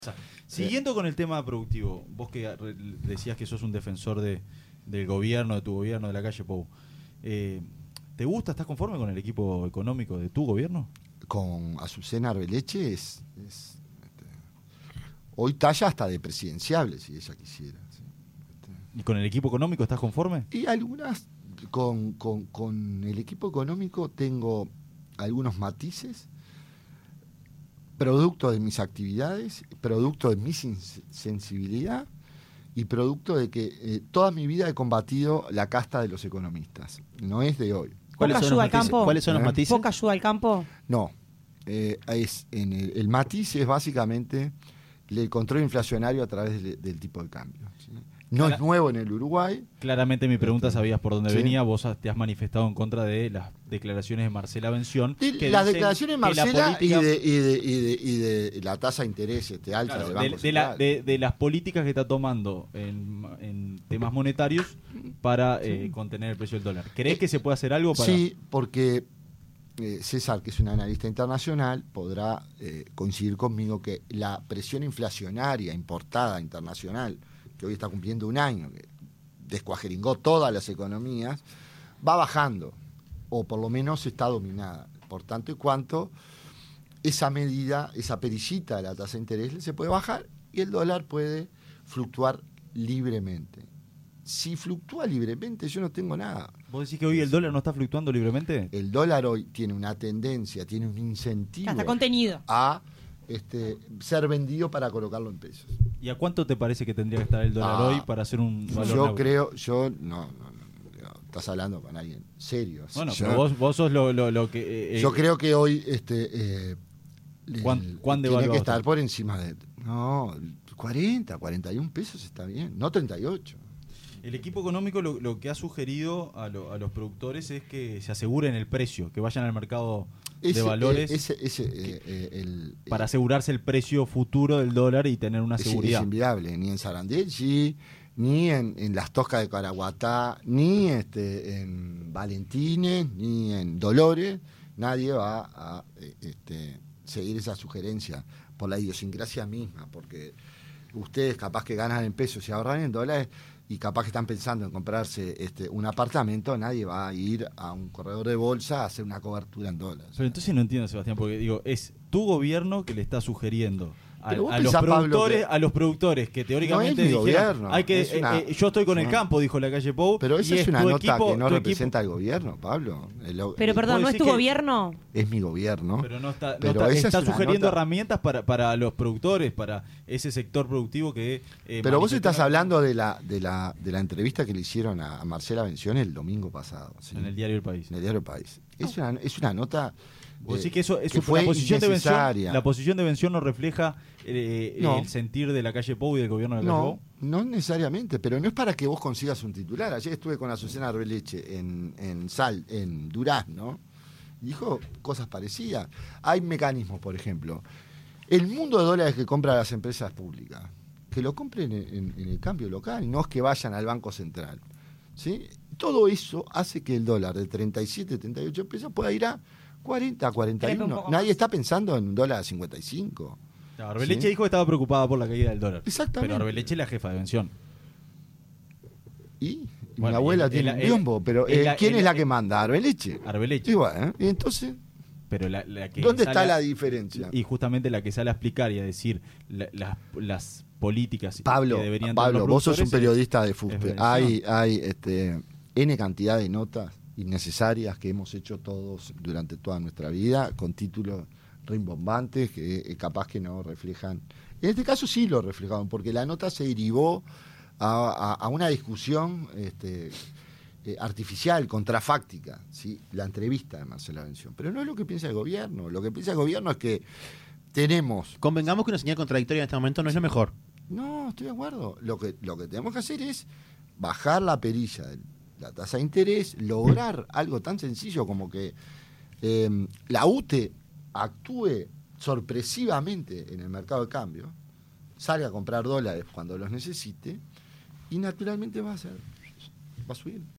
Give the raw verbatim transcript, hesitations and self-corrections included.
Siguiendo con el tema productivo, vos que decías que sos un defensor de, del gobierno, de tu gobierno, de la calle Pou, eh, ¿te gusta, estás conforme con el equipo económico de tu gobierno? Con Azucena Arbeleche es, es este, hoy talla hasta de presidenciable si ella quisiera, ¿sí? Este, ¿Y con el equipo económico estás conforme? y algunas con, con, con el equipo económico tengo algunos matices, producto de mis actividades, producto de mi sensibilidad y producto de que eh, toda mi vida he combatido la casta de los economistas. No es de hoy. ¿Cuáles son, ayuda al campo? ¿Cuáles son los ¿Eh? matices? ¿Poca ayuda al campo? No. Eh, es en el, el matiz es básicamente el control inflacionario a través de, del tipo de cambio, ¿sí? No Clara, es nuevo en el Uruguay. Claramente mi pregunta Este, sabías por dónde ¿sí? venía. Vos te has manifestado en contra de las declaraciones de Marcela Bención. De, que las dicen declaraciones de que la Marcela política, y, de, y, de, y, de, y de la tasa de interés este, alta claro, del Banco de, de, la, Central. de, de las políticas que está tomando en, en temas monetarios para Sí. eh, contener el precio del dólar. ¿Crees Eh, que se puede hacer algo para...? Sí, porque eh, César, que es un analista internacional, podrá eh, coincidir conmigo que la presión inflacionaria importada internacional, que hoy está cumpliendo un año, que descuajeringó todas las economías, va bajando, o por lo menos está dominada. Por tanto y cuanto, esa medida, esa perillita de la tasa de interés se puede bajar y el dólar puede fluctuar libremente. Si fluctúa libremente, yo no tengo nada. ¿Vos decís que hoy el dólar no está fluctuando libremente? El dólar hoy tiene una tendencia, tiene un incentivo Está contenido. a este, ser vendido para colocarlo en pesos. ¿Y a cuánto te parece que tendría que estar el dólar Ah, hoy para hacer un valor Yo neutro? creo, yo no, no, no, estás hablando con alguien serio. Bueno, yo, pero vos, vos sos lo, lo, lo que... eh, yo eh, creo que hoy este, eh, ¿Cuán- el- cuán tiene devaluado que estar está? por encima de... No, cuarenta, cuarenta y un pesos está bien, no treinta y ocho. El equipo económico lo, lo que ha sugerido a, lo- a los productores es que se aseguren el precio, que vayan al mercado de Ese, valores eh, ese, ese, eh, eh, el, para eh, asegurarse el precio futuro del dólar y tener una Es, seguridad. es inviable, ni en Sarandeggi, ni en, en las Toscas de Caraguatá, ni este, en Valentines, ni en Dolores. Nadie va a eh, este, seguir esa sugerencia por la idiosincrasia misma, porque ustedes capaz que ganan en pesos y ahorran en dólares y capaz que están pensando en comprarse este, un apartamento, nadie va a ir a un corredor de bolsa a hacer una cobertura en dólares. Pero entonces no entiendo, Sebastián, porque digo, es tu gobierno que le está sugiriendo a, Pero vos a los pensás, Pablo, productores, que- a los productores que teóricamente No es mi dijeron, gobierno, hay que es eh, una- eh, yo estoy con el no. campo, dijo la calle Pou. Pero esa y es una tu nota equipo- que no tu representa equipo- al gobierno, Pablo. El- Pero el- perdón, ¿no es decir tu que- gobierno? Es mi gobierno. Pero no está, no Pero está, esa está es una sugiriendo nota- herramientas para, para los productores, para ese sector productivo que... eh, Pero vos estás manifestó hablando de la, de la de la entrevista que le hicieron a, a Marcela Bención el domingo pasado, ¿sí? en el diario El País. En el Diario El País. Es una, es una nota Vos eh, decís que eso, eso que fue la posición de Bención, innecesaria. la posición de Bención no refleja eh, No. el sentir de la calle Pou y del gobierno de la calle No, Pou. no necesariamente, pero no es para que vos consigas un titular. Ayer estuve con Azucena Arbeleche en, en Sal, en Durazno, y dijo cosas parecidas. Hay mecanismos, por ejemplo. El mundo de dólares que compra las empresas públicas, que lo compren en, en- en el cambio local, no es que vayan al Banco Central. ¿Sí? Todo eso hace que el dólar de treinta y siete, treinta y ocho pesos pueda ir a cuarenta, cuarenta y Trepe un uno. poco Nadie más. está pensando en un dólar a cincuenta y cinco. Claro, Arbeleche ¿Sí? dijo que estaba preocupada por la caída del dólar. Exactamente. Pero Arbeleche es la jefa de Bención. Y, y Bueno, mi abuela y el- tiene el- un el- biombo, pero el- eh, el- ¿quién el- es la que manda? Arbeleche. Arbeleche. Y bueno, y entonces, Pero la, la que ¿dónde sale está a- la diferencia? Y justamente la que sale a explicar y a decir la- las, las políticas Pablo, que deberían tener Pablo, los vos sos un productores periodista de es FUSPE. Bención. Hay, hay este, N cantidad de notas innecesarias que hemos hecho todos durante toda nuestra vida, con títulos rimbombantes que eh, capaz que no reflejan. En este caso sí lo reflejaban, porque la nota se derivó a, a- a una discusión este, eh, artificial, contrafáctica, ¿sí? La entrevista de Marcela Bención. Pero no es lo que piensa el gobierno. Lo que piensa el gobierno es que tenemos... Convengamos que una señal contradictoria en este momento no es lo mejor. No, estoy de acuerdo. Lo que, lo que tenemos que hacer es bajar la perilla de la tasa de interés, lograr algo tan sencillo como que eh, la U T E actúe sorpresivamente en el mercado de cambio, salga a comprar dólares cuando los necesite y naturalmente va a ser, va a subir.